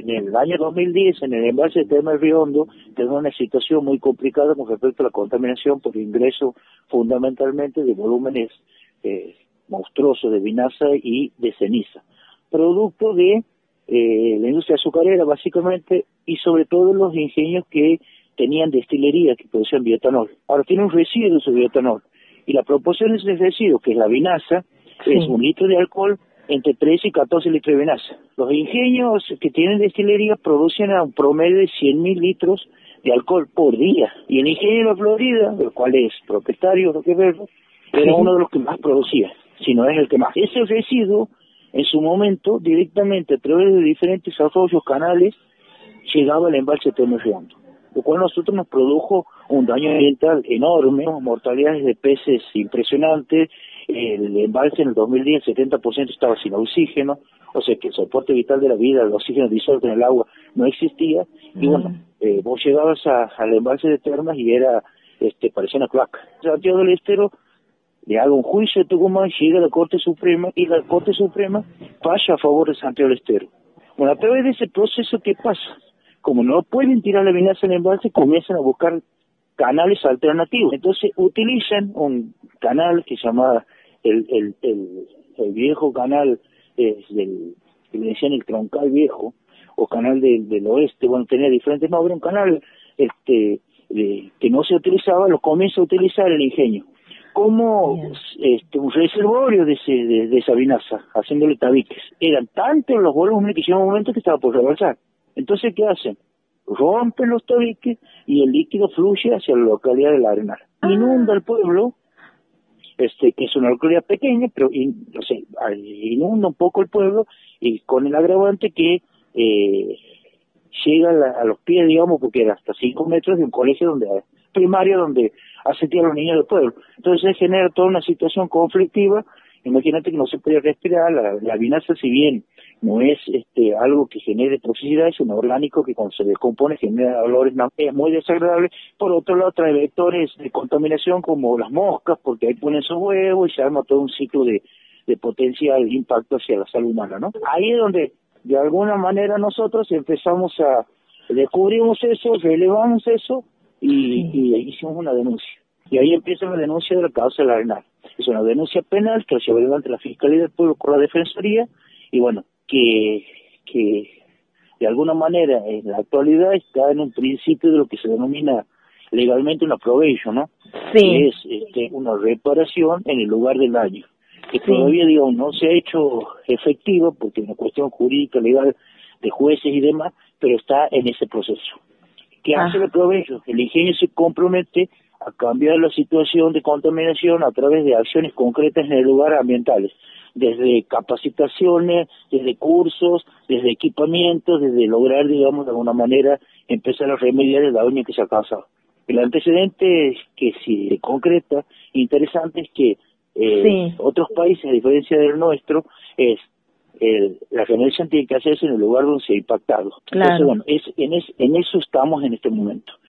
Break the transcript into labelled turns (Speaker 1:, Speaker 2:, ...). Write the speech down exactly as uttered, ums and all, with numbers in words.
Speaker 1: en el año dos mil diez, en el embalse de Termas del Río Hondo, tenemos una situación muy complicada con respecto a la contaminación por ingreso fundamentalmente de volúmenes eh, monstruosos de vinaza y de ceniza, producto de eh, la industria azucarera básicamente, y sobre todo los ingenios que tenían destilerías que producían bioetanol. Ahora tiene un residuo ese bioetanol, y la proporción de ese residuo, que es la vinaza, sí, es un litro de alcohol entre trece y catorce litros de vinaza. Los ingenios que tienen destilería producen a un promedio de cien mil litros de alcohol por día. Y el ingenio de la Florida, el cual es propietario, lo que veo, era sí. uno de los que más producía, si no es el que más. Ese residuo, en su momento, directamente a través de diferentes arroyos, canales, llegaba al embalse de Termas del Río Hondo, lo cual a nosotros nos produjo un daño ambiental enorme, mortalidades de peces impresionantes. El embalse en el dos mil diez, el setenta por ciento estaba sin oxígeno, o sea que el soporte vital de la vida, el oxígeno disuelto en el agua, no existía. Y bueno, eh, vos llegabas a, al embalse de Termas y era, este, parecía una cloaca. Santiago del Estero le haga un juicio de Tucumán, llega a la Corte Suprema, y la Corte Suprema falla a favor de Santiago del Estero. Bueno, a través de ese proceso, ¿qué pasa? Como no pueden tirar la vinaza en el embalse, comienzan a buscar canales alternativos. Entonces utilizan un canal que se llama el, el, el, el viejo canal eh, del, que le decían el troncal viejo, o canal del, del oeste, bueno, tenía diferentes nombres, un canal este de, que no se utilizaba, lo comienza a utilizar el ingenio como este, un reservorio de, ese, de, de esa vinaza, haciéndole tabiques. Eran tantos los volúmenes que llegó un momento que estaba por rebalsar. Entonces, ¿qué hacen? Rompen los tabiques y el líquido fluye hacia la localidad del Arenal. Ah. Inunda el pueblo, este que es una localidad pequeña, pero in, no sé, inunda un poco el pueblo, y con el agravante que eh, llega a, la, a los pies, digamos, porque era hasta cinco metros de un colegio donde primario donde asistían los niños del pueblo. Entonces se genera toda una situación conflictiva. Imagínate que no se puede respirar. La, la vinaza, si bien no es este algo que genere toxicidad, es un orgánico que cuando se descompone genera olores, es muy desagradable. Por otro lado, trae vectores de contaminación como las moscas, porque ahí ponen sus huevos y se arma todo un ciclo de, de potencial impacto hacia la salud humana, ¿no? Ahí es donde, de alguna manera, nosotros empezamos a, descubrimos eso, relevamos eso, y, y hicimos una denuncia. Y ahí empieza la denuncia de la causa del Arenal. Es una denuncia penal que se lleva ante la Fiscalía del Pueblo con la Defensoría, y bueno, que, que de alguna manera en la actualidad está en un principio de lo que se denomina legalmente una probation, ¿no? Sí. Que es este, una reparación en el lugar del daño, que sí. todavía, digamos, no se ha hecho efectivo porque es una cuestión jurídica, legal, de jueces y demás, pero está en ese proceso. ¿Qué hace el probation? El ingenio se compromete a cambiar la situación de contaminación a través de acciones concretas en el lugar ambientales, desde capacitaciones, desde cursos, desde equipamientos, desde lograr, digamos, de alguna manera empezar a remediar el daño que se ha causado. El antecedente que si se concreta, interesante, es que eh, sí. otros países, a diferencia del nuestro, es el, la remediación tiene que hacerse en el lugar donde se ha impactado. Claro. Entonces, bueno, es, en, es, en eso estamos en este momento.